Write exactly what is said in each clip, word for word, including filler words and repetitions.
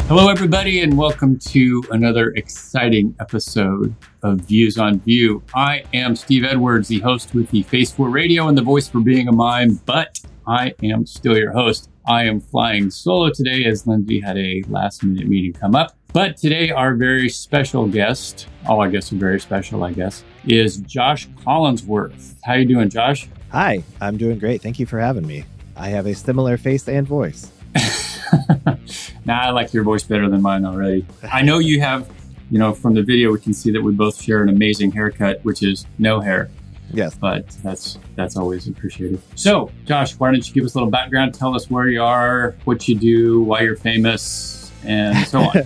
Hello, everybody, and welcome to another exciting episode of Views on View. I am Steve Edwards, the host with the Face for Radio and the voice for Being a Mime, but I am still your host. I am flying solo today as Lindsay had a last-minute meeting come up. But today, our very special guest, all our guests are very special, I guess, is Josh Collinsworth. How you doing, Josh? Hi, I'm doing great. Thank you for having me. I have a similar face and voice. Nah, I like your voice better than mine already. I know you have, you know, from the video, we can see that we both share an amazing haircut, which is no hair. Yes. But that's that's always appreciated. So, Josh, why don't you give us a little background? Tell us where you are, what you do, why you're famous, and so on.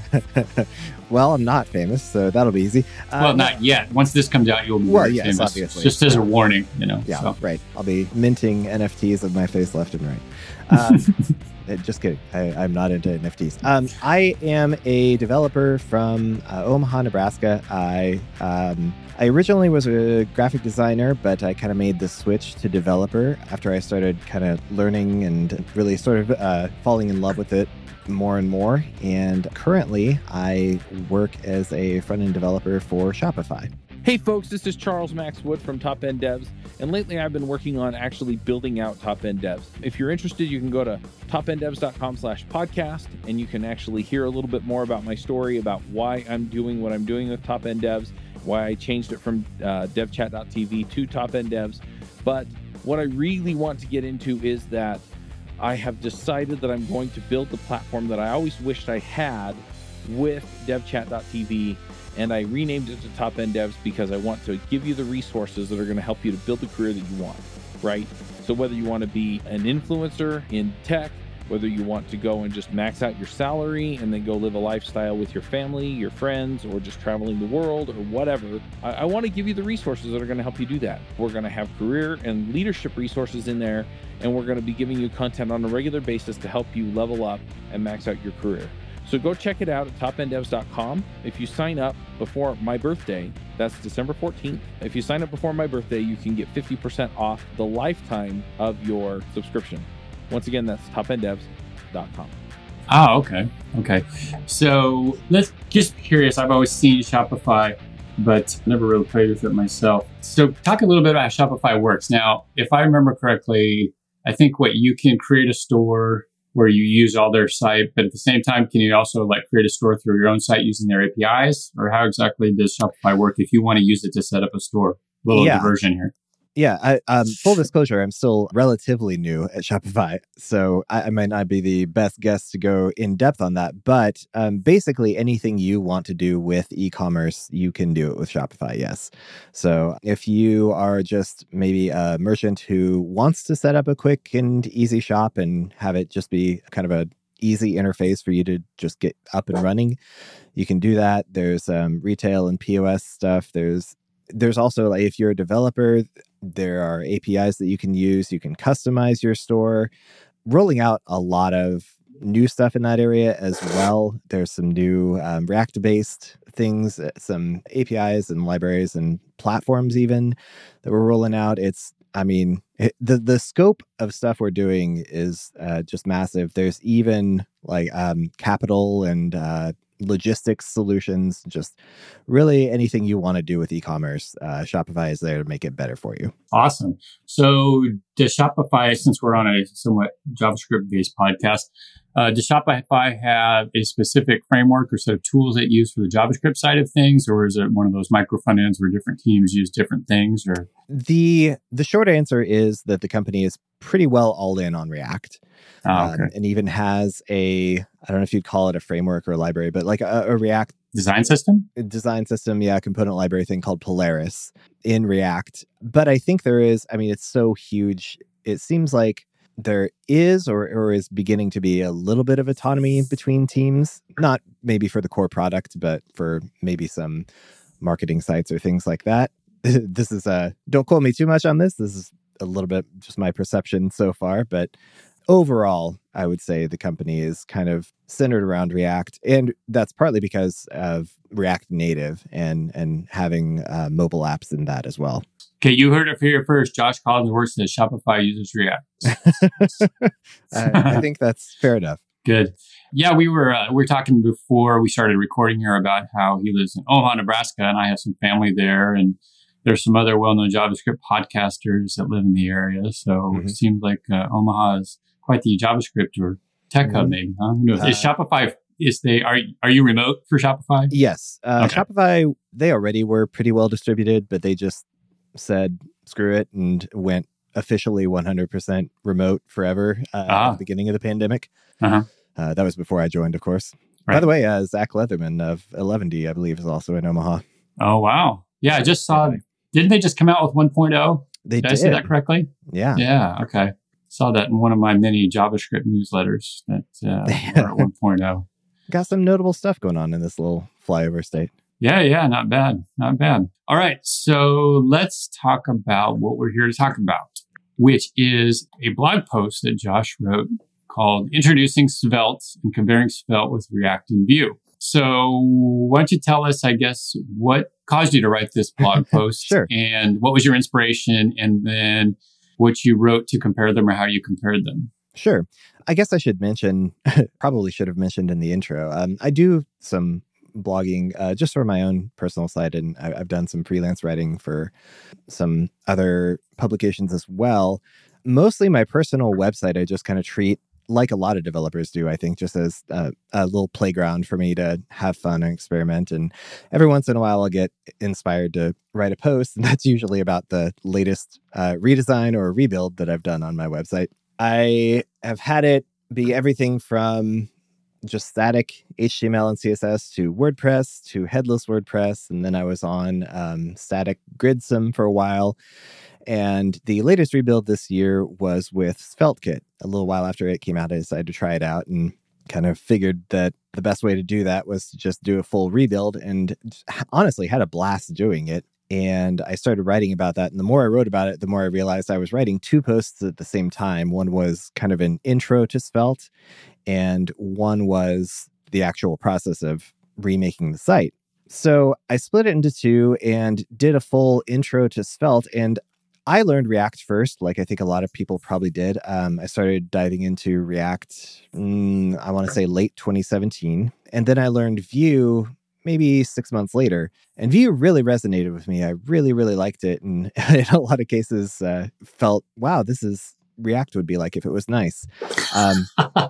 Well, I'm not famous, so that'll be easy. Well, um, not yet. Once this comes out, you'll be well, very yes, famous. obviously. Just as a warning, you know. Yeah, so. right. I'll be minting N F Ts of my face left and right. Um, just kidding. I, I'm not into N F Ts. Um, I am a developer from uh, Omaha, Nebraska. I um, I originally was a graphic designer, but I kind of made the switch to developer after I started kind of learning and really sort of uh, falling in love with it more and more. And currently, I work as a front-end developer for Shopify. Hey folks, this is Charles Max Wood from Top End Devs, and lately I've been working on actually building out Top End Devs. If you're interested, you can go to top end devs dot com slash podcast, and you can actually hear a little bit more about my story, about why I'm doing what I'm doing with Top End Devs, why I changed it from uh, dev chat dot t v to Top End Devs. But what I really want to get into is that I have decided that I'm going to build the platform that I always wished I had with dev chat dot t v. And I renamed it to Top End Devs because I want to give you the resources that are going to help you to build the career that you want, right? So whether you want to be an influencer in tech, whether you want to go and just max out your salary and then go live a lifestyle with your family, your friends, or just traveling the world or whatever, I, I want to give you the resources that are going to help you do that. We're going to have career and leadership resources in there, and we're going to be giving you content on a regular basis to help you level up and max out your career. So go check it out at top end devs dot com. If you sign up before my birthday, that's December fourteenth. If you sign up before my birthday, you can get fifty percent off the lifetime of your subscription. Once again, that's top end devs dot com. Oh, okay. Okay. So let's just curious. I've always seen Shopify, but never really played with it myself. So talk a little bit about how Shopify works. Now, if I remember correctly, I think what you can create a store where you use all their site, but at the same time, can you also like create a store through your own site using their A P Is? Or how exactly does Shopify work if you want to use it to set up a store? A little Yeah. diversion here. Yeah, I, um, full disclosure, I'm still relatively new at Shopify, so I, I might not be the best guest to go in depth on that. But um, basically, anything you want to do with e-commerce, you can do it with Shopify, yes. So if you are just maybe a merchant who wants to set up a quick and easy shop and have it just be kind of a easy interface for you to just get up and running, you can do that. There's um, retail and P O S stuff. There's There's also, like, if you're a developer, there are A P Is that you can use. You can customize your store. Rolling out a lot of new stuff in that area as well. There's some new um, React-based things, some A P Is and libraries and platforms even that we're rolling out. It's, I mean, it, the the scope of stuff we're doing is uh, just massive. There's even like um, capital and uh, logistics solutions, just really anything you want to do with e-commerce. Uh, Shopify is there to make it better for you. Awesome. So does Shopify, since we're on a somewhat JavaScript-based podcast, uh, does Shopify have a specific framework or set of tools that you use for the JavaScript side of things? Or is it one of those micro front ends where different teams use different things? Or The the short answer is that the company is pretty well all in on React. Oh, okay. um, and even has a, I don't know if you'd call it a framework or a library, but like a, a React design system? design system, yeah, component library thing called Polaris in React. But I think there is, I mean, it's so huge. It seems like there is or, or is beginning to be a little bit of autonomy between teams, not maybe for the core product, but for maybe some marketing sites or things like that. This is a, don't quote me too much on this. This is a little bit just my perception so far, but overall, I would say the company is kind of centered around React, and that's partly because of React Native and and having uh, mobile apps in that as well. Okay, you heard it here first. Josh Collinsworth says Shopify uses React. I, I think that's fair enough. Good. Yeah, we were uh, we were talking before we started recording here about how he lives in Omaha, Nebraska, and I have some family there, and there's some other well-known JavaScript podcasters that live in the area. So mm-hmm. it seems like uh, Omaha is quite the JavaScript or tech mm-hmm. hub, maybe. Huh? Who knows? Uh, is Shopify? Is they are are you remote for Shopify? Yes, uh, okay. Shopify. They already were pretty well distributed, but they just said screw it and went officially one hundred percent remote forever uh, ah. at the beginning of the pandemic. Uh-huh. Uh, that was before I joined, of course. Right. By the way, uh, Zach Leatherman of eleven D, I believe, is also in Omaha. Oh, wow. Yeah, I just saw, didn't they just come out with one point oh? They did. Did I say that correctly? Yeah. Yeah, okay. Saw that in one of my many JavaScript newsletters that uh, were at one point oh. Got some notable stuff going on in this little flyover state. Yeah, yeah, not bad. Not bad. All right, so let's talk about what we're here to talk about, which is a blog post that Josh wrote called Introducing Svelte and Comparing Svelte with React and Vue. So why don't you tell us, I guess, what caused you to write this blog post? Sure. And what was your inspiration? And then what you wrote to compare them or how you compared them? Sure. I guess I should mention, probably should have mentioned in the intro, um, I do some blogging uh, just for my own personal side. And I, I've done some freelance writing for some other publications as well. Mostly my personal website, I just kind of treat like a lot of developers do, I think, just as a, a little playground for me to have fun and experiment. And every once in a while, I'll get inspired to write a post. And that's usually about the latest uh, redesign or rebuild that I've done on my website. I have had it be everything from just static H T M L and C S S to WordPress to headless WordPress. And then I was on um, static Gridsome for a while. And the latest rebuild this year was with SvelteKit. A little while after it came out, I decided to try it out and kind of figured that the best way to do that was to just do a full rebuild, and honestly had a blast doing it. And I started writing about that. And the more I wrote about it, the more I realized I was writing two posts at the same time. One was kind of an intro to Svelte, and one was the actual process of remaking the site. So I split it into two and did a full intro to Svelte. And I learned React first, like I think a lot of people probably did. Um, I started diving into React, mm, I want to say late twenty seventeen. And then I learned Vue maybe six months later. And Vue really resonated with me. I really, really liked it. And in a lot of cases uh, felt, wow, this is React would be like if it was nice. Um,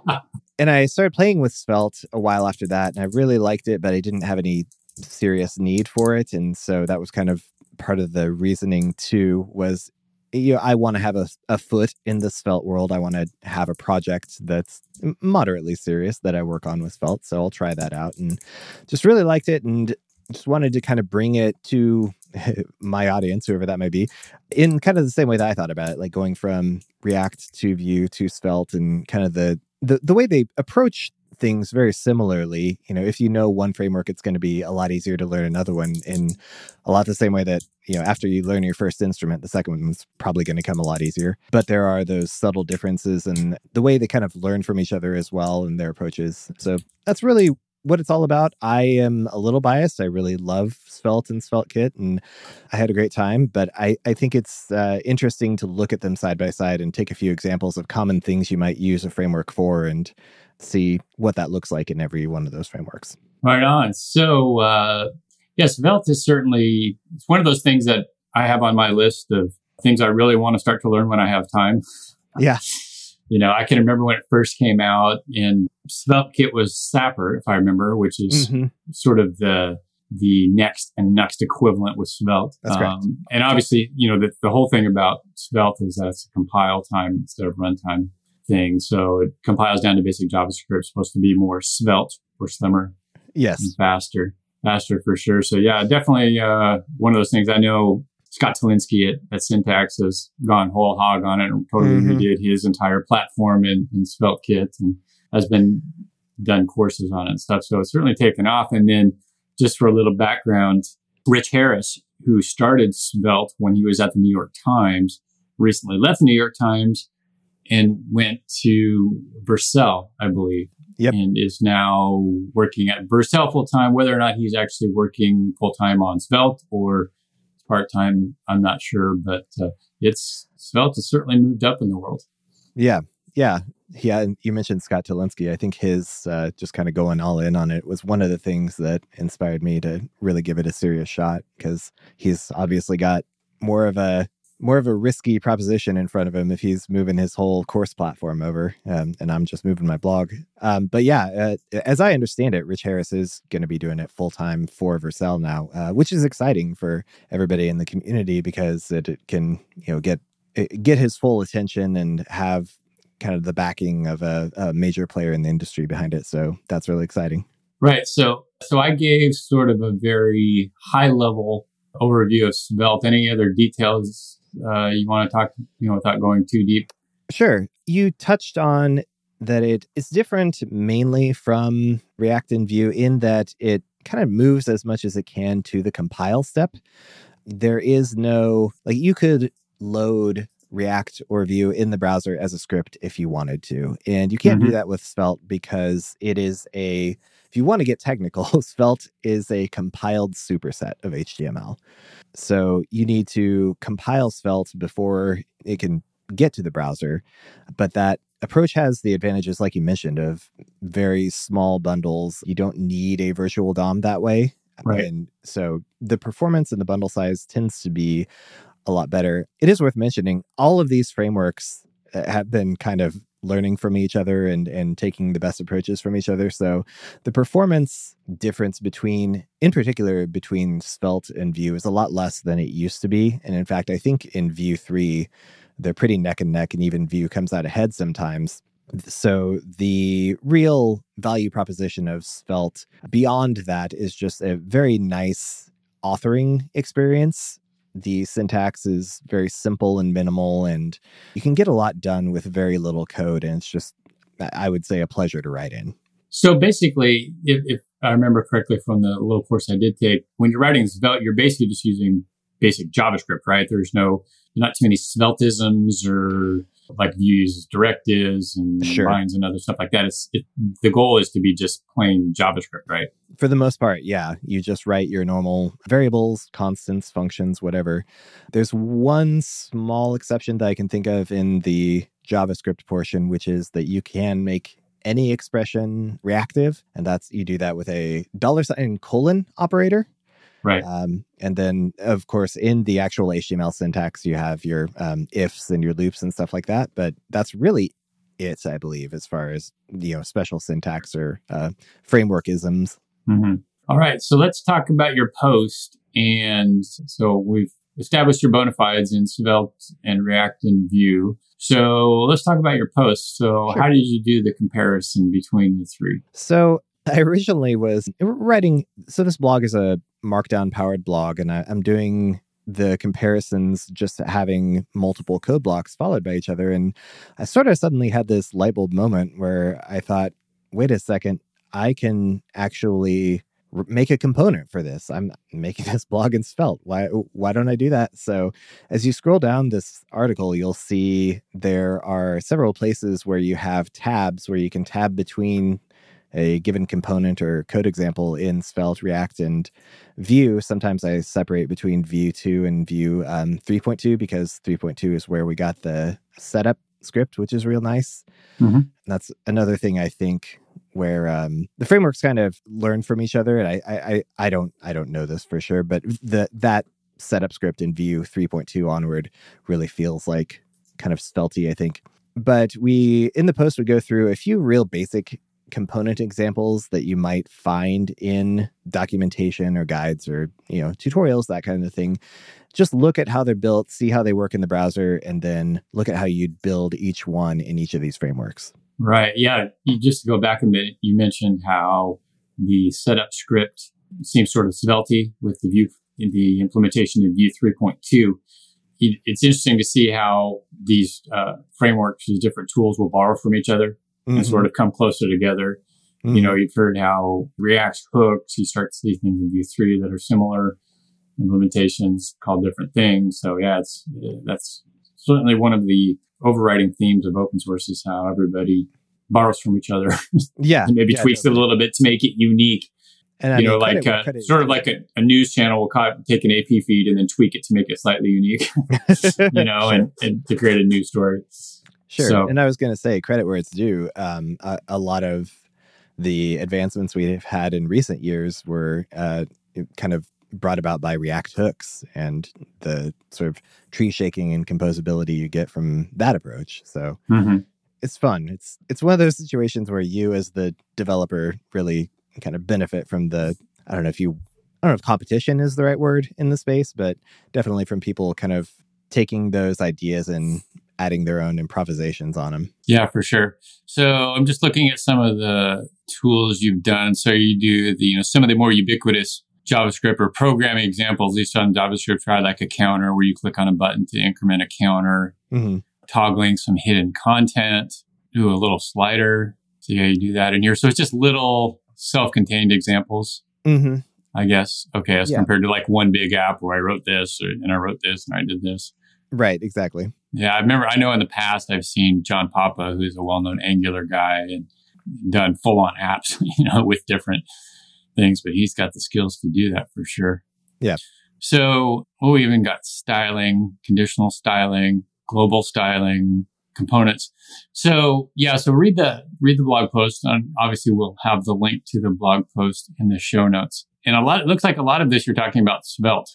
and I started playing with Svelte a while after that. And I really liked it, but I didn't have any serious need for it. And so that was kind of part of the reasoning too, was, you know, I want to have a, a foot in the Svelte world. I want to have a project that's moderately serious that I work on with Svelte. So I'll try that out, and just really liked it and just wanted to kind of bring it to my audience, whoever that may be, in kind of the same way that I thought about it, like going from React to Vue to Svelte, and kind of the the, the way they approach things very similarly. You know, if you know one framework, it's going to be a lot easier to learn another one in a lot the same way that, you know, after you learn your first instrument, the second one's probably going to come a lot easier. But there are those subtle differences in the way they kind of learn from each other as well and their approaches. So that's really what it's all about. I am a little biased. I really love Svelte and SvelteKit, and I had a great time. But I, I think it's uh, interesting to look at them side by side and take a few examples of common things you might use a framework for and see what that looks like in every one of those frameworks. Right on. So, uh, yes, Svelte is certainly, it's one of those things that I have on my list of things I really want to start to learn when I have time. Yeah. You know, I can remember when it first came out, and SvelteKit was Sapper, if I remember, which is mm-hmm. sort of the the next and next equivalent with Svelte. That's correct. Um, and obviously, you know, the, the whole thing about Svelte is that it's a compile time instead of runtime thing. So it compiles down to basic JavaScript. It's supposed to be more svelte or slimmer. Yes. And faster. Faster for sure. So yeah, definitely uh, one of those things. I know Scott Tolinsky at, at Syntax has gone whole hog on it and totally mm-hmm. redid his entire platform in, in SvelteKit and has been done courses on it and stuff. So it's certainly taken off. And then just for a little background, Rich Harris, who started Svelte when he was at the New York Times, recently left the New York Times and went to Vercel, I believe, yep. and is now working at Vercel full-time. Whether or not he's actually working full-time on Svelte or part-time, I'm not sure, but uh, it's Svelte has certainly moved up in the world. Yeah, yeah. Yeah, and you mentioned Scott Tilinsky. I think his uh, just kind of going all in on it was one of the things that inspired me to really give it a serious shot, because he's obviously got more of a more of a risky proposition in front of him if he's moving his whole course platform over, um, and I'm just moving my blog. Um, but yeah, uh, as I understand it, Rich Harris is going to be doing it full time for Vercel now, uh, which is exciting for everybody in the community, because it, it can, you know, get get his full attention and have kind of the backing of a, a major player in the industry behind it. So that's really exciting. Right. So, so I gave sort of a very high level overview of Svelte. Any other details uh, you want to talk, you know, without going too deep? Sure. You touched on that it is different mainly from React and Vue in that it kind of moves as much as it can to the compile step. There is no, like, you could load React or Vue in the browser as a script if you wanted to. And you can't mm-hmm. do that with Svelte, because it is a, if you want to get technical, Svelte is a compiled superset of H T M L. So you need to compile Svelte before it can get to the browser. But that approach has the advantages, like you mentioned, of very small bundles. You don't need a virtual D O M that way. Right. And so the performance and the bundle size tends to be a lot better. It is worth mentioning, all of these frameworks have been kind of learning from each other and, and taking the best approaches from each other. So the performance difference between, in particular, between Svelte and Vue is a lot less than it used to be. And in fact, I think in Vue three, they're pretty neck and neck, and even Vue comes out ahead sometimes. So the real value proposition of Svelte beyond that is just a very nice authoring experience. The syntax is very simple and minimal, and you can get a lot done with very little code. And it's just, I would say, a pleasure to write in. So basically, if, if I remember correctly from the little course I did take, when you're writing Svelte, you're basically just using basic JavaScript, right? There's no, not too many Sveltisms, or like Vue uses directives and sure. lines and other stuff like that. It's it, the goal is to be just plain JavaScript, right? For the most part, yeah. You just write your normal variables, constants, functions, whatever. There's one small exception that I can think of in the JavaScript portion, which is that you can make any expression reactive. And that's, you do that with a dollar sign colon operator. Right. Um, and then, of course, in the actual H T M L syntax, you have your um, ifs and your loops and stuff like that. But that's really it, I believe, as far as, you know, special syntax or uh, framework-isms. Mm-hmm. All right. So let's talk about your post. And so we've established your bona fides in Svelte and React and Vue. So let's talk about your post. So sure. How did you do the comparison between the three? So I originally was writing, so this blog is a Markdown powered blog, and I, I'm doing the comparisons just having multiple code blocks followed by each other. And I sort of suddenly had this light bulb moment where I thought, wait a second, I can actually r- make a component for this. I'm making this blog in Svelte. Why, why don't I do that? So as you scroll down this article, you'll see there are several places where you have tabs where you can tab between a given component or code example in Svelte, React, and Vue. Sometimes I separate between Vue two and Vue um, three point two, because three point two is where we got the setup script, which is real nice. Mm-hmm. That's another thing I think where um, the frameworks kind of learn from each other. And I, I, I don't, I don't know this for sure, but the that setup script in Vue three point two onward really feels like kind of Svelte-y, I think. But we, in the post, would go through a few real basic component examples that you might find in documentation or guides or, you know, tutorials, that kind of thing. Just look at how they're built, see how they work in the browser, and then look at how you'd build each one in each of these frameworks. Right. Yeah. You, just to go back a minute, you mentioned how the setup script seems sort of Svelte with the Vue, in the implementation of Vue three point two. It's interesting to see how these uh, frameworks, these different tools will borrow from each other. Mm-hmm. And sort of come closer together. Mm-hmm. You know, you've heard how React's hooks, you start to see things in Vue three that are similar, implementations called different things. So yeah, it's that's certainly one of the overriding themes of open source is how everybody borrows from each other. Yeah. And maybe yeah, tweaks definitely. it a little bit to make it unique. And I you mean, know, like credit, uh, credit, sort of like a, a news channel will co- take an A P feed and then tweak it to make it slightly unique, you know, sure. and, and to create a news story. Sure. So, and I was going to say, credit where it's due. Um, a, a lot of the advancements we've had in recent years were uh, kind of brought about by React hooks and the sort of tree shaking and composability you get from that approach. So mm-hmm. it's fun. It's it's one of those situations where you as the developer really kind of benefit from the, I don't know if you, I don't know if competition is the right word in the space, but definitely from people kind of taking those ideas and adding their own improvisations on them. Yeah, for sure. So I'm just looking at some of the tools you've done. So you do the, you know, some of the more ubiquitous JavaScript or programming examples, at least on JavaScript, try like a counter where you click on a button to increment a counter, mm-hmm. toggling some hidden content, do a little slider. See how you do that in here. So it's just little self-contained examples, mm-hmm. I guess. Okay, as yeah. compared to like one big app where I wrote this or, and I wrote this and I did this. Right, exactly. Yeah, I remember, I know in the past I've seen John Papa, who's a well-known Angular guy, and done full-on apps, you know, with different things, but he's got the skills to do that for sure. Yeah. So, oh, we even got styling, conditional styling, global styling, components. So, yeah, so read the read the blog post. And obviously, we'll have the link to the blog post in the show notes. And a lot, it looks like a lot of this you're talking about Svelte.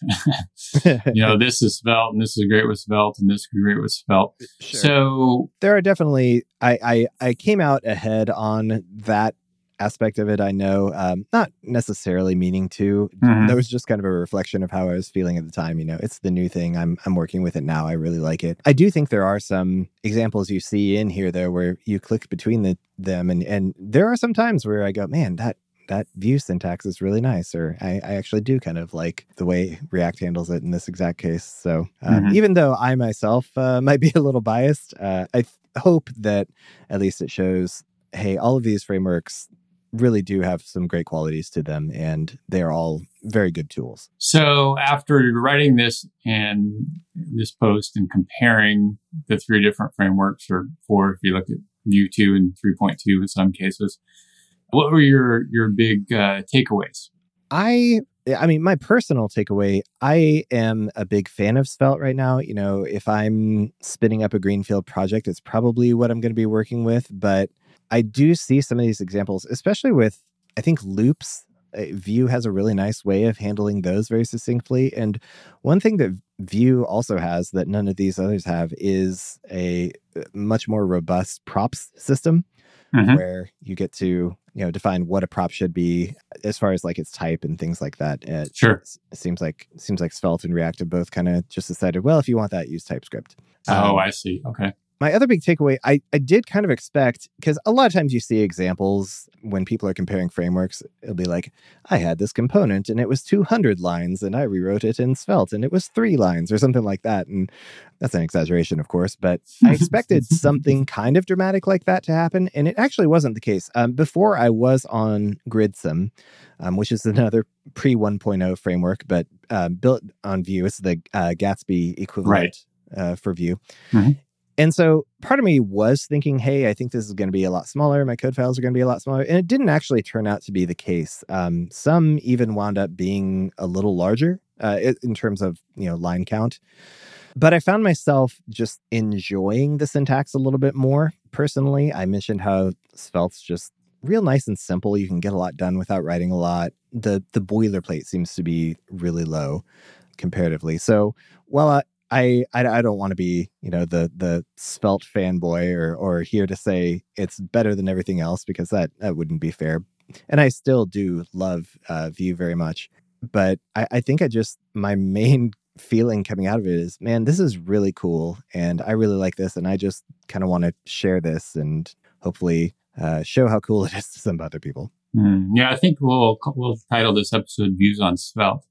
You know, this is Svelte, and this is great with Svelte, and this is great with Svelte. Sure. So there are definitely, I, I, I came out ahead on that aspect of it, I know, um, not necessarily meaning to. Mm-hmm. That was just kind of a reflection of how I was feeling at the time. You know, it's the new thing. I'm I'm working with it now. I really like it. I do think there are some examples you see in here, though, where you click between the them, and and there are some times where I go, man, that that view syntax is really nice, or I, I actually do kind of like the way React handles it in this exact case. So um, Mm-hmm. even though I myself uh, might be a little biased, uh, I th- hope that at least it shows, hey, all of these frameworks really do have some great qualities to them, and they're all very good tools. So after writing this and this post and comparing the three different frameworks, or four, if you look at Vue two and three point two in some cases, what were your your big uh, takeaways? I I mean, my personal takeaway, I am a big fan of Svelte right now. You know, if I'm spinning up a greenfield project, it's probably what I'm going to be working with. But I do see some of these examples, especially with, I think, loops. Uh, Vue has a really nice way of handling those very succinctly. And one thing that Vue also has that none of these others have is a much more robust props system. Mm-hmm. Where you get to, you know, define what a prop should be as far as like its type and things like that. It, sure. It seems like it seems like Svelte and React have both kind of just decided, well, if you want that, use TypeScript. Oh, um, I see. Okay. My other big takeaway, I, I did kind of expect, because a lot of times you see examples when people are comparing frameworks, it'll be like, I had this component and it was two hundred lines and I rewrote it in Svelte and it was three lines or something like that. And that's an exaggeration, of course, but I expected something kind of dramatic like that to happen. And it actually wasn't the case. Um, before I was on Gridsome, um, which is another pre one point oh framework, but uh, built on Vue. It's the uh, Gatsby equivalent right. uh, for Vue. Mm-hmm. And so part of me was thinking, hey, I think this is going to be a lot smaller. My code files are going to be a lot smaller. And it didn't actually turn out to be the case. Um, some even wound up being a little larger uh, in terms of, you know, line count. But I found myself just enjoying the syntax a little bit more personally. I mentioned how Svelte's just real nice and simple. You can get a lot done without writing a lot. The, the boilerplate seems to be really low comparatively. So while I, I, I I don't want to be, you know, the the Svelte fanboy or or here to say it's better than everything else, because that, that wouldn't be fair. And I still do love uh, Vue very much. But I, I think I just, my main feeling coming out of it is, man, this is really cool. And I really like this. And I just kind of want to share this and hopefully uh, show how cool it is to some other people. Mm, yeah, I think we'll, we'll title this episode Views on Svelte.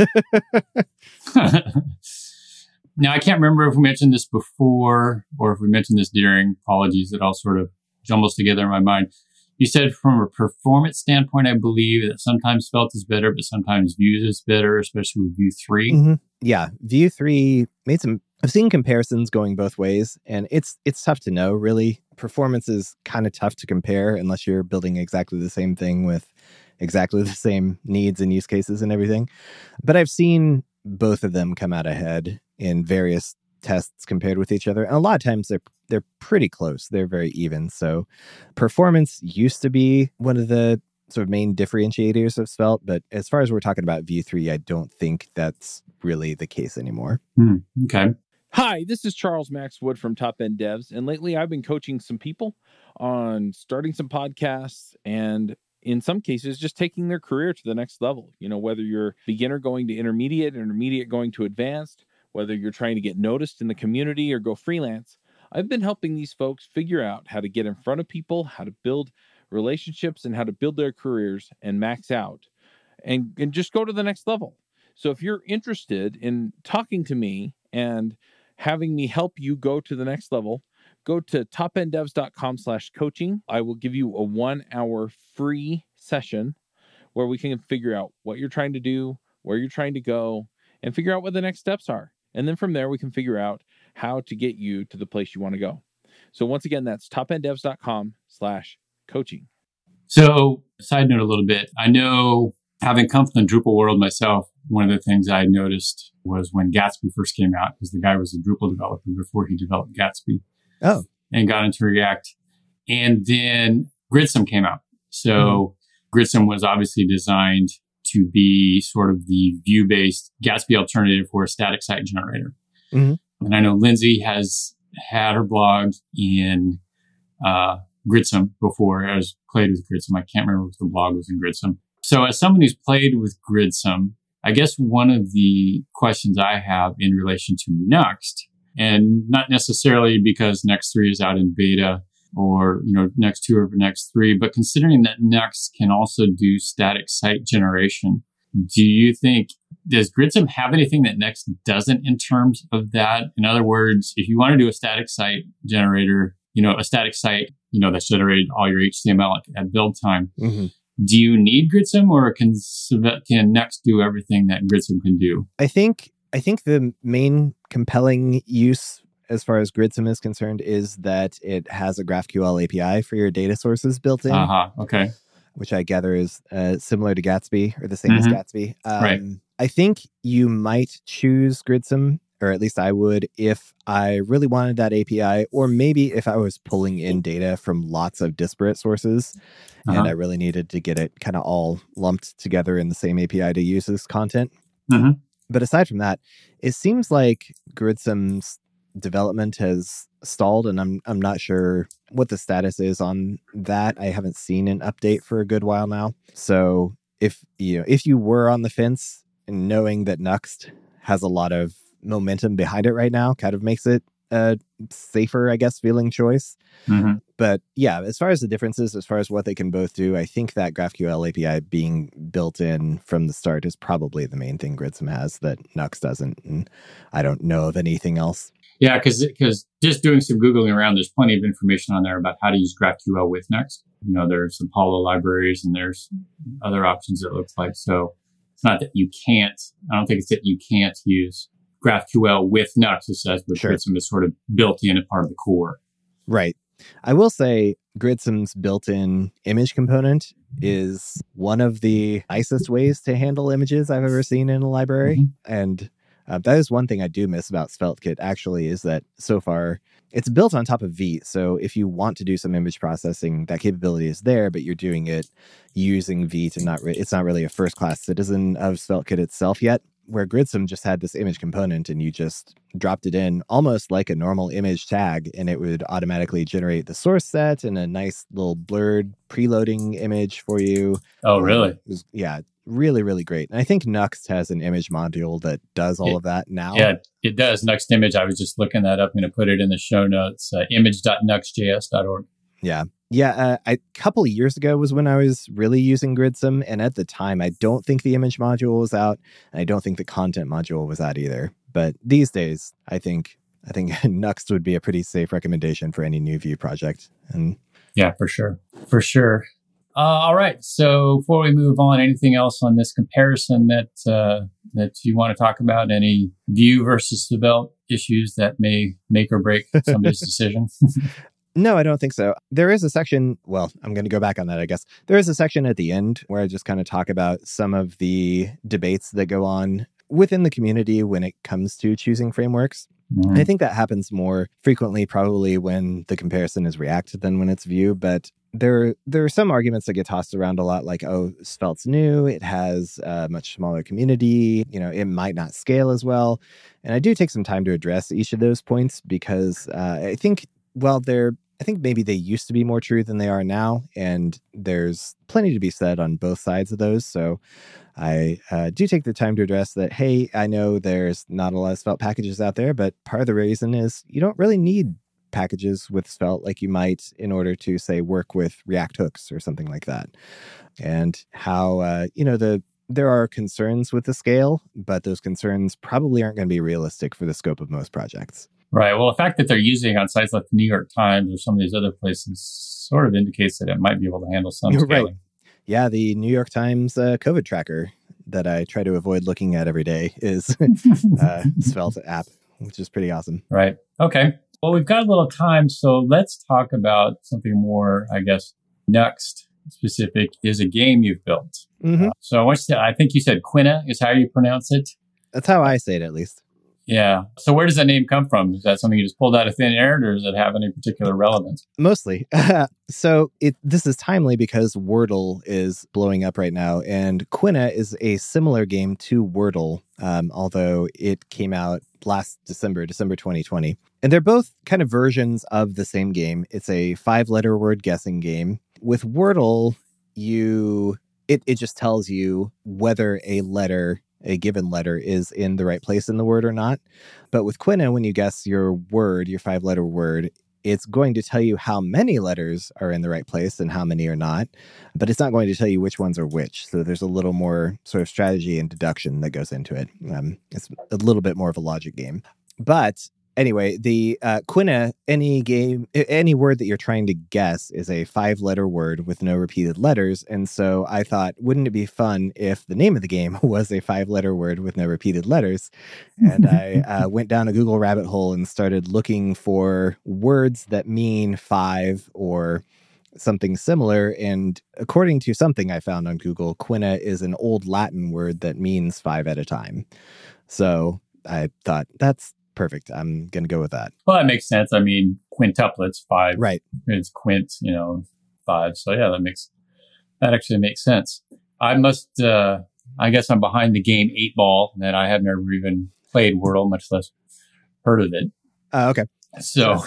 Now, I can't remember if we mentioned this before or if we mentioned this during. Apologies, it all sort of jumbles together in my mind. You said from a performance standpoint, I believe that sometimes Svelte is better, but sometimes Vue is better, especially with Vue three. Mm-hmm. Yeah, Vue three made some... I've seen comparisons going both ways, and it's it's tough to know, really. Performance is kind of tough to compare unless you're building exactly the same thing with exactly the same needs and use cases and everything. But I've seen both of them come out ahead in various tests compared with each other. And a lot of times they're they're pretty close. They're very even. So performance used to be one of the sort of main differentiators of Svelte, but as far as we're talking about Vue three, I don't think that's really the case anymore. Hmm. Okay. Hi, this is Charles Max Wood from Top End Devs, and lately I've been coaching some people on starting some podcasts and in some cases just taking their career to the next level. You know, whether you're beginner going to intermediate, intermediate going to advanced, whether you're trying to get noticed in the community or go freelance, I've been helping these folks figure out how to get in front of people, how to build relationships, and how to build their careers and max out and, and just go to the next level. So if you're interested in talking to me and having me help you go to the next level, go to topenddevs.com slash coaching. I will give you a one hour free session where we can figure out what you're trying to do, where you're trying to go, and figure out what the next steps are. And then from there, we can figure out how to get you to the place you want to go. So once again, that's topenddevs.com slash coaching. So side note a little bit, I know having come from the Drupal world myself, one of the things I noticed was when Gatsby first came out, because the guy was a Drupal developer before he developed Gatsby. Oh. And got into React. And then Gridsome came out. So mm-hmm. Gridsome was obviously designed to be sort of the Vue-based Gatsby alternative for a static site generator. Mm-hmm. And I know Lindsay has had her blog in uh, Gridsome before. I was played with Gridsome. I can't remember if the blog was in Gridsome. So as someone who's played with Gridsome, I guess one of the questions I have in relation to Nuxt, and not necessarily because Nuxt three is out in beta or, you know, Nuxt two over Nuxt three, but considering that Nuxt can also do static site generation, do you think, does Gridsome have anything that Nuxt doesn't in terms of that? In other words, if you want to do a static site generator, you know, a static site, you know, that's generated all your H T M L at, at build time, mm-hmm. do you need Gridsome, or can can Nuxt do everything that Gridsome can do? I think I think the main compelling use as far as Gridsome is concerned is that it has a GraphQL A P I for your data sources built in. Uh-huh. Okay. Which I gather is uh, similar to Gatsby or the same mm-hmm. as Gatsby. Um, right. I think you might choose Gridsome, or at least I would, if I really wanted that A P I, or maybe if I was pulling in data from lots of disparate sources uh-huh. and I really needed to get it kind of all lumped together in the same A P I to use this content. Mm-hmm. But aside from that, it seems like Gridsome's development has stalled, and I'm I'm not sure what the status is on that. I haven't seen an update for a good while now. So if you know, if you were on the fence and knowing that Nuxt has a lot of momentum behind it right now, kind of makes it a safer, I guess, feeling choice. Mm-hmm. But yeah, as far as the differences, as far as what they can both do, I think that GraphQL A P I being built in from the start is probably the main thing Gridsome has that Nuxt doesn't. And I don't know of anything else. Yeah, because because just doing some Googling around, there's plenty of information on there about how to use GraphQL with Nuxt. You know, there's some Apollo libraries and there's other options it looks like. So it's not that you can't, I don't think it's that you can't use GraphQL with Nuxt. It says, but sure. Gridsome is sort of built in a part of the core. Right. I will say Gridsome's built-in image component is one of the nicest ways to handle images I've ever seen in a library. Mm-hmm. And uh, that is one thing I do miss about SvelteKit, actually, is that so far it's built on top of Vite. So if you want to do some image processing, that capability is there, but you're doing it using Vite and not re- it's not really a first-class citizen of SvelteKit itself yet. Where Gridsome just had this image component and you just dropped it in almost like a normal image tag, and it would automatically generate the source set and a nice little blurred preloading image for you. Oh, really? Um, it was, yeah, really, really great. And I think Nuxt has an image module that does all it, of that now. Yeah, it does. Nuxt Image. I was just looking that up. I'm going to put it in the show notes, uh, image dot nuxt j s dot org. Yeah. Yeah, uh, a couple of years ago was when I was really using Gridsome, and at the time, I don't think the image module was out, and I don't think the content module was out either. But these days, I think I think Nuxt would be a pretty safe recommendation for any new Vue project. And yeah, for sure, for sure. Uh, all right. So before we move on, anything else on this comparison that uh, that you want to talk about? Any Vue versus Svelte issues that may make or break somebody's decision? No, I don't think so. There is a section, well, I'm going to go back on that, I guess. There is a section at the end where I just kind of talk about some of the debates that go on within the community when it comes to choosing frameworks. Mm-hmm. I think that happens more frequently probably when the comparison is React than when it's Vue, but there, there are some arguments that get tossed around a lot, like, oh, Sveilt's new, it has a much smaller community, you know, it might not scale as well. And I do take some time to address each of those points because uh, I think, well, they're I think maybe they used to be more true than they are now, and there's plenty to be said on both sides of those. So I uh, do take the time to address that, hey, I know there's not a lot of Svelte packages out there, but part of the reason is you don't really need packages with Svelte like you might in order to, say, work with React hooks or something like that. And how, uh, you know, the there are concerns with the scale, but those concerns probably aren't going to be realistic for the scope of most projects. Right. Well, the fact that they're using on sites like the New York Times or some of these other places sort of indicates that it might be able to handle some scaling. Right. Yeah, the New York Times uh, COVID tracker that I try to avoid looking at every day is uh, Svelte app, which is pretty awesome. Right. Okay. Well, we've got a little time, so let's talk about something more, I guess, Nuxt specific is a game you've built. Mm-hmm. Uh, so what's the, I think you said Quina is how you pronounce it? That's how I say it, at least. Yeah. So where does that name come from? Is that something you just pulled out of thin air, or does it have any particular relevance? Mostly. so it this is timely because Wordle is blowing up right now, and Quina is a similar game to Wordle, um, although it came out last December, December twenty twenty. And they're both kind of versions of the same game. It's a five-letter word guessing game. With Wordle, you it, it just tells you whether a letter... a given letter is in the right place in the word or not. But with Quina, when you guess your word, your five-letter word, it's going to tell you how many letters are in the right place and how many are not. But it's not going to tell you which ones are which. So there's a little more sort of strategy and deduction that goes into it. Um, it's a little bit more of a logic game. But anyway, the uh, Quina, any game, any word that you're trying to guess is a five-letter word with no repeated letters. And so I thought, wouldn't it be fun if the name of the game was a five-letter word with no repeated letters? And I uh, went down a Google rabbit hole and started looking for words that mean five or something similar. And according to something I found on Google, Quina is an old Latin word that means five at a time. So I thought, that's perfect. I'm going to go with that. Well, that makes sense. I mean, quintuplets, five. Right. It's quint, you know, five. So yeah, that makes, that actually makes sense. I must, uh, I guess I'm behind the game eight ball that I have never even played Wordle, much less heard of it. Uh, okay. So,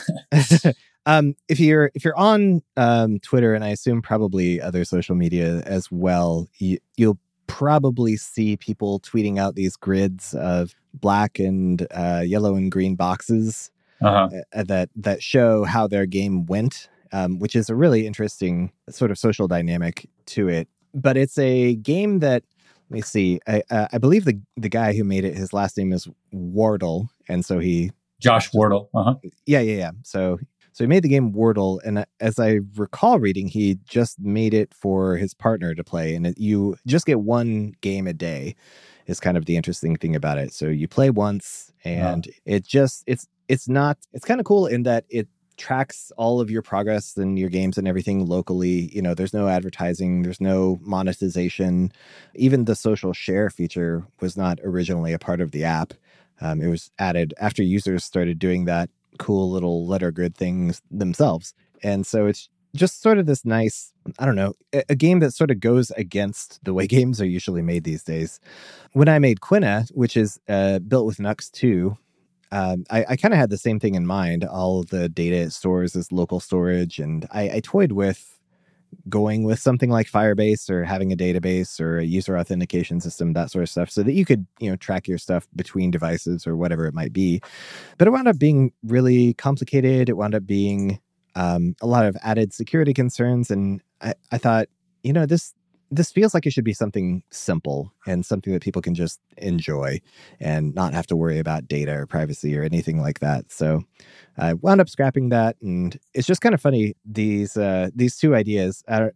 um, if you're, if you're on, um, Twitter, and I assume probably other social media as well, you, you'll probably see people tweeting out these grids of black and uh, yellow and green boxes uh-huh. uh, that that show how their game went, um, which is a really interesting sort of social dynamic to it. But it's a game that, let me see, I, uh, I believe the the guy who made it, his last name is Wardle, and so he Josh Wardle. Uh-huh. Yeah, yeah, yeah. So. So he made the game Wordle, and as I recall reading, he just made it for his partner to play, and it, you just get one game a day is kind of the interesting thing about it. So you play once, and wow. it just, it's it's not, it's kind of cool in that it tracks all of your progress and your games and everything locally. You know, there's no advertising, there's no monetization. Even the social share feature was not originally a part of the app. Um, it was added after users started doing that cool little letter grid things themselves. And so it's just sort of this nice, I don't know, a, a game that sort of goes against the way games are usually made these days. When I made Quina, which is uh, built with Nuxt two, um, I, I kind of had the same thing in mind. All of the data it stores is local storage. And I, I toyed with going with something like Firebase or having a database or a user authentication system, that sort of stuff, so that you could, you know, track your stuff between devices or whatever it might be. But it wound up being really complicated. It wound up being um, a lot of added security concerns. And I, I thought, you know, this this feels like it should be something simple and something that people can just enjoy and not have to worry about data or privacy or anything like that. So I wound up scrapping that, and it's just kind of funny. These uh, these two ideas are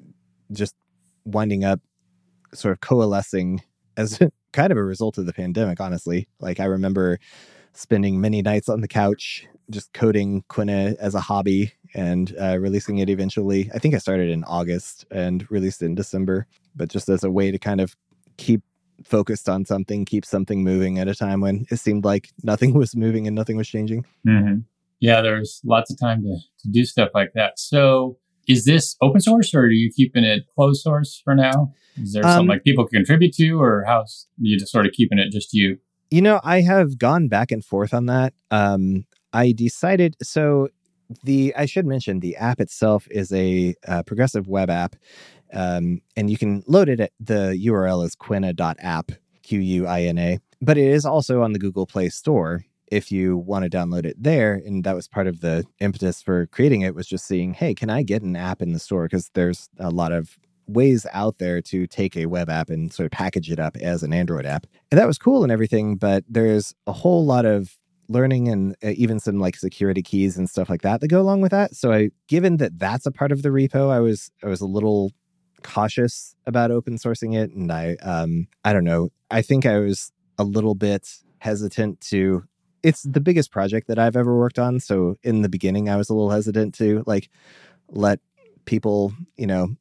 just winding up sort of coalescing as kind of a result of the pandemic, honestly. Like I remember spending many nights on the couch just coding Quina as a hobby and uh, releasing it eventually. I think I started in August and released it in December, but just as a way to kind of keep focused on something, keep something moving at a time when it seemed like nothing was moving and nothing was changing. Mm-hmm. Yeah, there's lots of time to, to do stuff like that. So is this open source or are you keeping it closed source for now? Is there um, something like people can contribute to, or how's you just sort of keeping it just you? You know, I have gone back and forth on that. Um, I decided, so the, I should mention the app itself is a uh, progressive web app. Um, and you can load it at the U R L is quina dot app, Q U I N A, but it is also on the Google Play Store if you want to download it there. And that was part of the impetus for creating it, was just seeing, hey, can I get an app in the store? Because there's a lot of ways out there to take a web app and sort of package it up as an Android app. And that was cool and everything, but there's a whole lot of learning and uh, even some like security keys and stuff like that that go along with that. So I, given that that's a part of the repo, I was, I was a little cautious about open sourcing it. And I, um, I don't know, I think I was a little bit hesitant to, it's the biggest project that I've ever worked on. So in the beginning, I was a little hesitant to like let people, you know,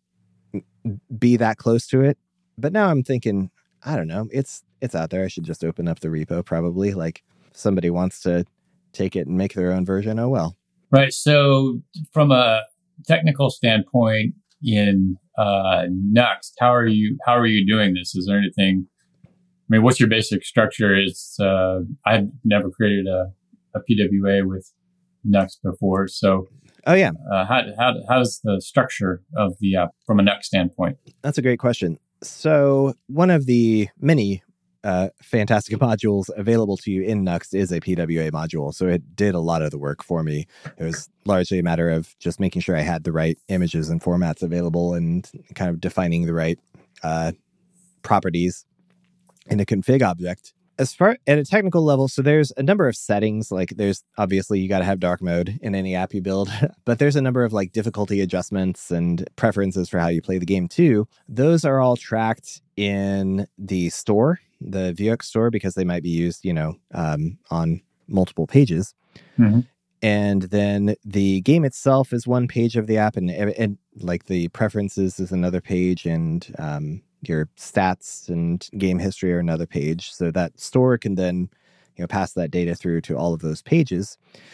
be that close to it. But now I'm thinking, I don't know, it's, it's out there. I should just open up the repo probably. Like if somebody wants to take it and make their own version. Oh, well. Right. So from a technical standpoint in uh, Nuxt, how are you, how are you doing this? Is there anything, I mean, what's your basic structure? Is uh, I've never created a, a P W A with Nuxt before. So Oh, yeah. Uh, how, how, how's the structure of the app from a Nuxt standpoint? That's a great question. So one of the many uh, fantastic modules available to you in Nuxt is a P W A module. So it did a lot of the work for me. It was largely a matter of just making sure I had the right images and formats available and kind of defining the right uh, properties in a config object. As far at a technical level, so there's a number of settings, like there's obviously you got to have dark mode in any app you build, but there's a number of like difficulty adjustments and preferences for how you play the game too. Those are all tracked in the store, the Vuex store, because they might be used, you know, um, on multiple pages. Mm-hmm. And then the game itself is one page of the app, and, and like the preferences is another page, and um, your stats and game history are another page. So that store can then, you know, pass that data through to all of those pages.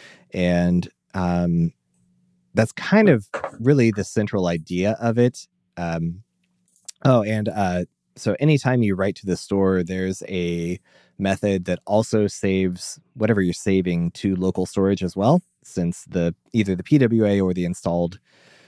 And um, that's kind of really the central idea of it. Um, oh, and uh, so anytime you write to the store, there's a method that also saves whatever you're saving to local storage as well, since the either the P W A or the installed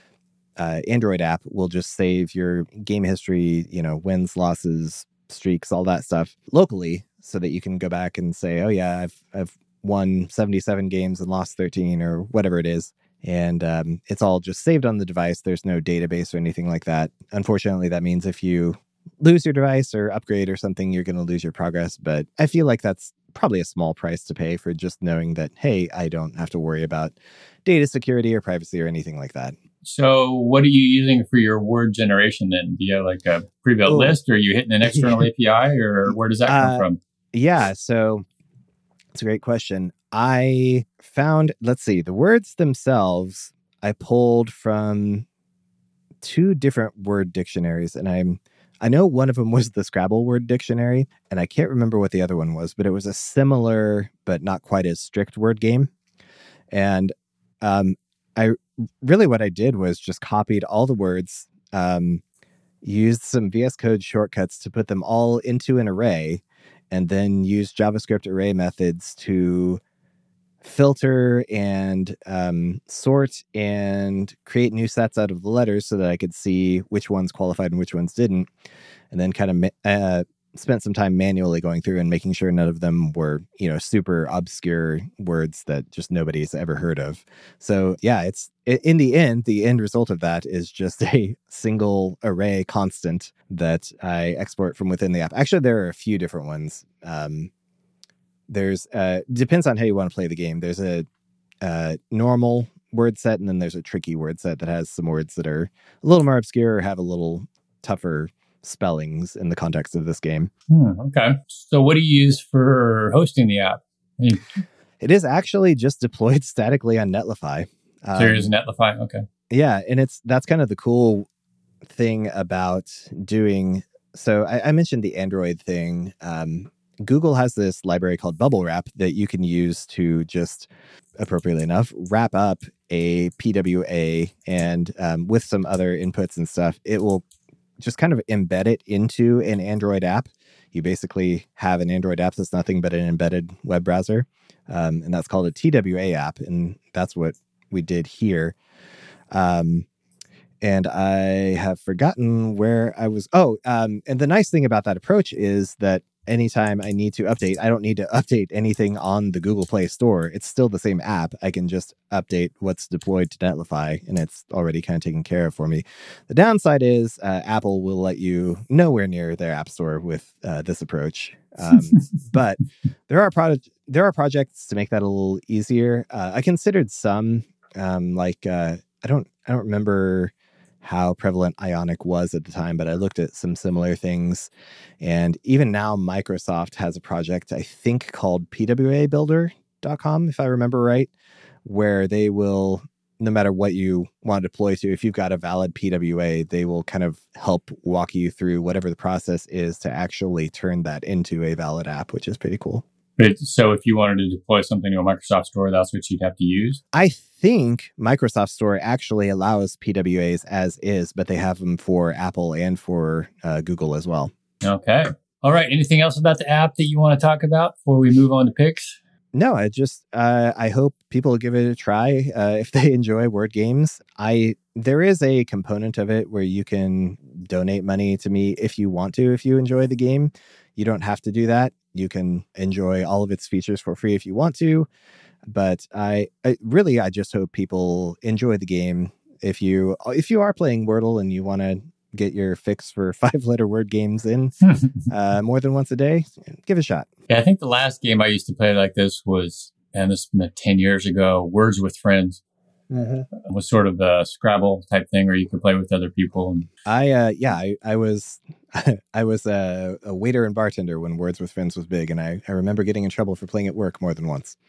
Uh, Android app will just save your game history, you know, wins, losses, streaks, all that stuff locally, so that you can go back and say, oh yeah, I've I've won seventy-seven games and lost thirteen or whatever it is. And um, it's all just saved on the device. There's no database or anything like that. Unfortunately, that means if you lose your device or upgrade or something, you're going to lose your progress. But I feel like that's probably a small price to pay for just knowing that, hey, I don't have to worry about data security or privacy or anything like that. So what are you using for your word generation then? Do you have like a pre-built oh. list, or are you hitting an external A P I, or where does that come uh, from? Yeah, so it's a great question. I found, let's see, the words themselves I pulled from two different word dictionaries, and I'm I know one of them was the Scrabble word dictionary, and I can't remember what the other one was, but it was a similar but not quite as strict word game. And um, I really what I did was just copied all the words, um, used some V S Code shortcuts to put them all into an array, and then used JavaScript array methods to filter and um, sort and create new sets out of the letters so that I could see which ones qualified and which ones didn't. And then kind of ma- uh, spent some time manually going through and making sure none of them were, you know, super obscure words that just nobody's ever heard of. So yeah, it's in the end, the end result of that is just a single array constant that I export from within the app. Actually, there are a few different ones. Um, There's uh depends on how you want to play the game. There's a uh, normal word set, and then there's a tricky word set that has some words that are a little more obscure or have a little tougher spellings in the context of this game. Hmm, okay. So what do you use for hosting the app? Hmm. It is actually just deployed statically on Netlify. Um, so you're using Netlify? Okay. Yeah, and it's that's kind of the cool thing about doing So I, I mentioned the Android thing. Um, Google has this library called Bubble Wrap that you can use to just, appropriately enough, wrap up a P W A, and um, with some other inputs and stuff, it will just kind of embed it into an Android app. You basically have an Android app that's nothing but an embedded web browser, um, and that's called a T W A app, and that's what we did here. Um, and I have forgotten where I was. Oh, um, and the nice thing about that approach is that anytime I need to update, I don't need to update anything on the Google Play Store. It's still the same app. I can just update what's deployed to Netlify, and it's already kind of taken care of for me. The downside is uh, Apple will let you nowhere near their App Store with uh, this approach. Um, but there are product there are projects to make that a little easier. Uh, I considered some, um, like uh, I don't I don't remember how prevalent Ionic was at the time, but I looked at some similar things. And even now, Microsoft has a project, I think, called P W A builder dot com, if I remember right, where they will, no matter what you want to deploy to, if you've got a valid P W A, they will kind of help walk you through whatever the process is to actually turn that into a valid app, which is pretty cool. But so if you wanted to deploy something to a Microsoft Store, that's what you'd have to use? I think Microsoft Store actually allows P W As as is, but they have them for Apple and for uh, Google as well. Okay. All right. Anything else about the app that you want to talk about before we move on to picks? No, I just, uh, I hope people give it a try uh, if they enjoy word games. I There is a component of it where you can donate money to me if you want to, if you enjoy the game. You don't have to do that. You can enjoy all of its features for free if you want to. But I, I really, I just hope people enjoy the game. If you if you are playing Wordle and you want to get your fix for five-letter word games in uh, more than once a day, give it a shot. Yeah, I think the last game I used to play like this was, and this was ten years ago, Words with Friends. Mm-hmm. It was sort of a Scrabble type thing where you could play with other people. And I, uh, yeah, I, I was... I was a, a waiter and bartender when Words with Friends was big, and I, I remember getting in trouble for playing at work more than once.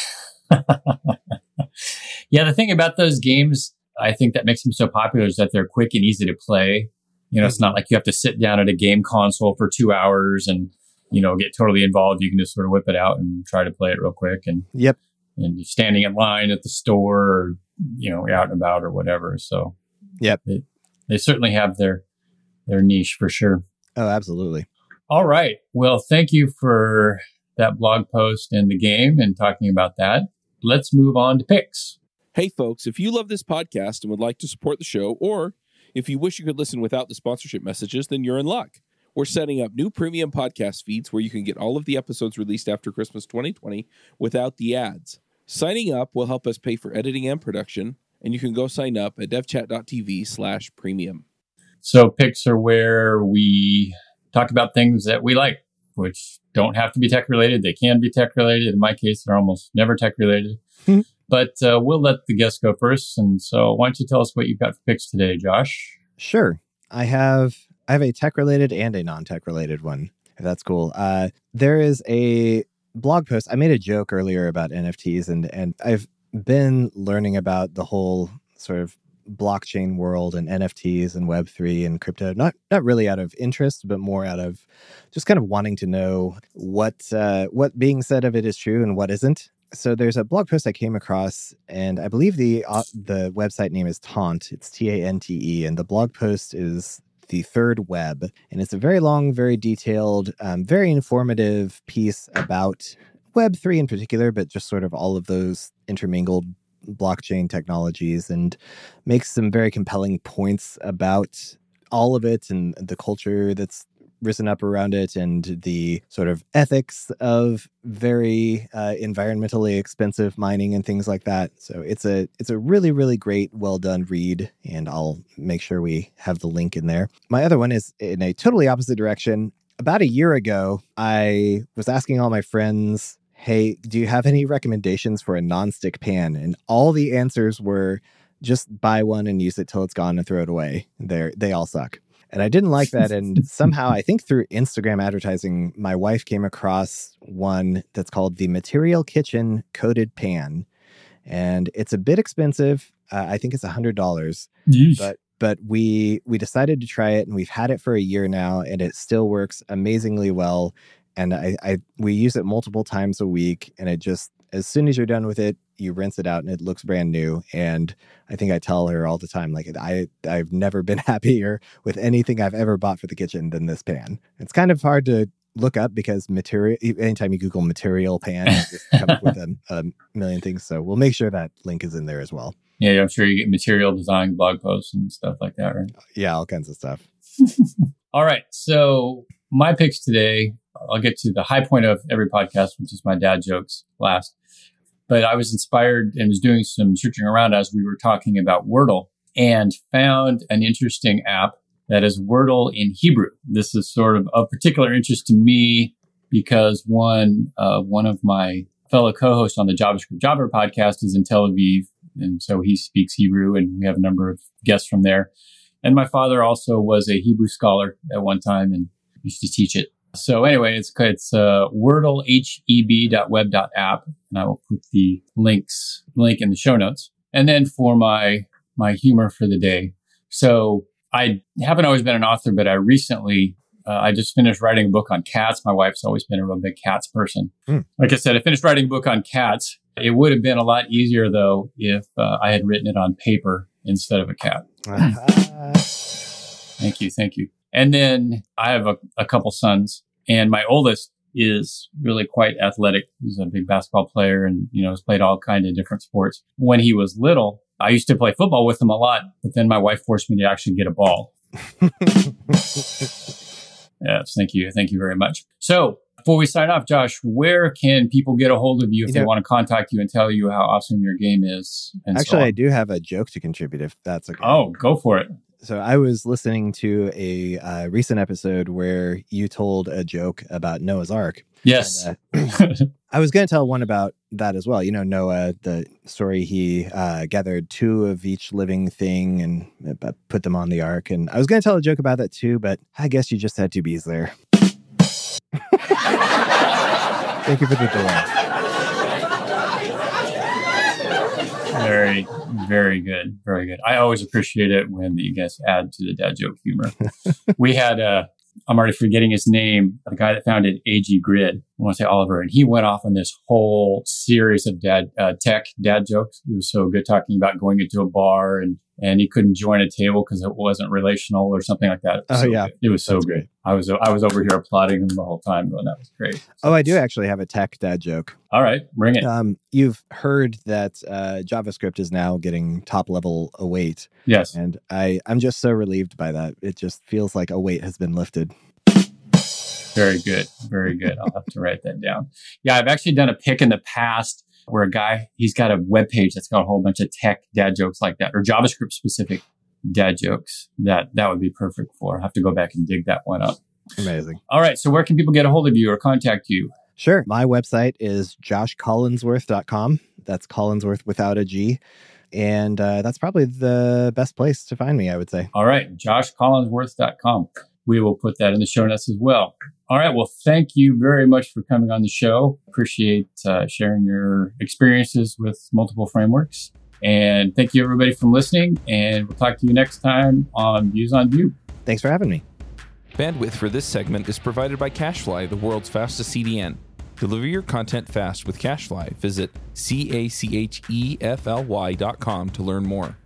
Yeah, the thing about those games, I think that makes them so popular is that they're quick and easy to play. You know, mm-hmm. It's not like you have to sit down at a game console for two hours and, you know, get totally involved. You can just sort of whip it out and try to play it real quick. And yep, and you're standing in line at the store, or, you know, out and about or whatever. So yep, they, they certainly have their their niche for sure. Oh, absolutely. All right. Well, thank you for that blog post and the game and talking about that. Let's move on to picks. Hey, folks, if you love this podcast and would like to support the show, or if you wish you could listen without the sponsorship messages, then you're in luck. We're setting up new premium podcast feeds where you can get all of the episodes released after Christmas twenty twenty without the ads. Signing up will help us pay for editing and production, and you can go sign up at devchat.tv slash premium. So picks are where we talk about things that we like, which don't have to be tech related. They can be tech related. In my case, they're almost never tech related. Mm-hmm. But uh, we'll let the guests go first. And so why don't you tell us what you've got for picks today, Josh? Sure. I have I have a tech related and a non-tech related one, if that's cool. Uh, there is a blog post. I made a joke earlier about N F Ts, and and I've been learning about the whole sort of blockchain world and N F Ts and Web three and crypto, not not really out of interest, but more out of just kind of wanting to know what uh, what being said of it is true and what isn't. So there's a blog post I came across, and I believe the uh, the website name is Taunt. It's T A N T E, and the blog post is The Third Web, and it's a very long, very detailed, um, very informative piece about Web three in particular, but just sort of all of those intermingled blockchain technologies, and makes some very compelling points about all of it and the culture that's risen up around it and the sort of ethics of very uh, environmentally expensive mining and things like that. So it's a it's a really, really great, well done read, and I'll make sure we have the link in there. My other one is in a totally opposite direction. About a year ago, I was asking all my friends, hey, do you have any recommendations for a nonstick pan? And all the answers were just buy one and use it till it's gone and throw it away. They're, they all suck. And I didn't like that. And somehow, I think through Instagram advertising, my wife came across one that's called the Material Kitchen Coated Pan. And it's a bit expensive. Uh, I think it's one hundred dollars. Yeesh. But but we we decided to try it, and we've had it for a year now, and it still works amazingly well. And I, I we use it multiple times a week, and it just, as soon as you're done with it, you rinse it out and it looks brand new. And I think I tell her all the time, like, I, I've never been happier with anything I've ever bought for the kitchen than this pan. It's kind of hard to look up because material, anytime you Google material pan, it just comes up with a, a million things. So we'll make sure that link is in there as well. Yeah, I'm sure you get material design, blog posts and stuff like that, right? Yeah, all kinds of stuff. All right. So my picks today, I'll get to the high point of every podcast, which is my dad jokes last. But I was inspired and was doing some searching around as we were talking about Wordle and found an interesting app that is Wordle in Hebrew. This is sort of of particular interest to me because one, uh, one of my fellow co-hosts on the JavaScript Jobber podcast is in Tel Aviv. And so he speaks Hebrew, and we have a number of guests from there. And my father also was a Hebrew scholar at one time and used to teach it. So anyway, it's it's uh, Wordle, H E B dot web dot app, and I will put the links link in the show notes. And then for my my humor for the day, so I haven't always been an author, but I recently uh, I just finished writing a book on cats. My wife's always been a real big cats person. Mm. Like I said, I finished writing a book on cats. It would have been a lot easier though if uh, I had written it on paper instead of a cat. Uh-huh. Thank you, thank you. And then I have a, a couple sons, and my oldest is really quite athletic. He's a big basketball player and, you know, has played all kinds of different sports. When he was little, I used to play football with him a lot, but then my wife forced me to actually get a ball. Yes, thank you. Thank you very much. So before we sign off, Josh, where can people get a hold of you if you they know, want to contact you and tell you how awesome your game is? And actually, so I do have a joke to contribute if that's okay. Oh, go for it. So I was listening to a uh, recent episode where you told a joke about Noah's Ark. Yes. And, uh, I was going to tell one about that as well. You know, Noah, the story, he uh, gathered two of each living thing and uh, put them on the ark. And I was going to tell a joke about that too, but I guess you just had two bees there. Thank you for the delay. Very, very good. Very good. I always appreciate it when you guys add to the dad joke humor. We had, uh, I'm already forgetting his name, the guy that founded A G Grid. I want to say Oliver. And he went off on this whole series of dad, uh, tech dad jokes. It was so good talking about going into a bar and, and he couldn't join a table because it wasn't relational or something like that. Oh, so yeah. Good. It was so That's good. Great. I was, I was over here applauding him the whole time going, that was great. So, oh, I do actually have a tech dad joke. All right, bring it. Um, you've heard that uh, JavaScript is now getting top level await. Yes. And I, I'm just so relieved by that. It just feels like a weight has been lifted. Very good. Very good. I'll have to write that down. Yeah, I've actually done a pick in the past where a guy, he's got a web page that's got a whole bunch of tech dad jokes like that, or JavaScript specific dad jokes that that would be perfect for. I'll have to go back and dig that one up. Amazing. All right. So where can people get a hold of you or contact you? Sure. My website is josh collinsworth dot com. That's Collinsworth without a G. And uh, that's probably the best place to find me, I would say. All right. josh collinsworth dot com. We will put that in the show notes as well. All right. Well, thank you very much for coming on the show. Appreciate uh, sharing your experiences with multiple frameworks. And thank you, everybody, for listening. And we'll talk to you next time on Views on Vue. Thanks for having me. Bandwidth for this segment is provided by CacheFly, the world's fastest C D N. Deliver your content fast with CacheFly. Visit C A C H E F L Y dot com to learn more.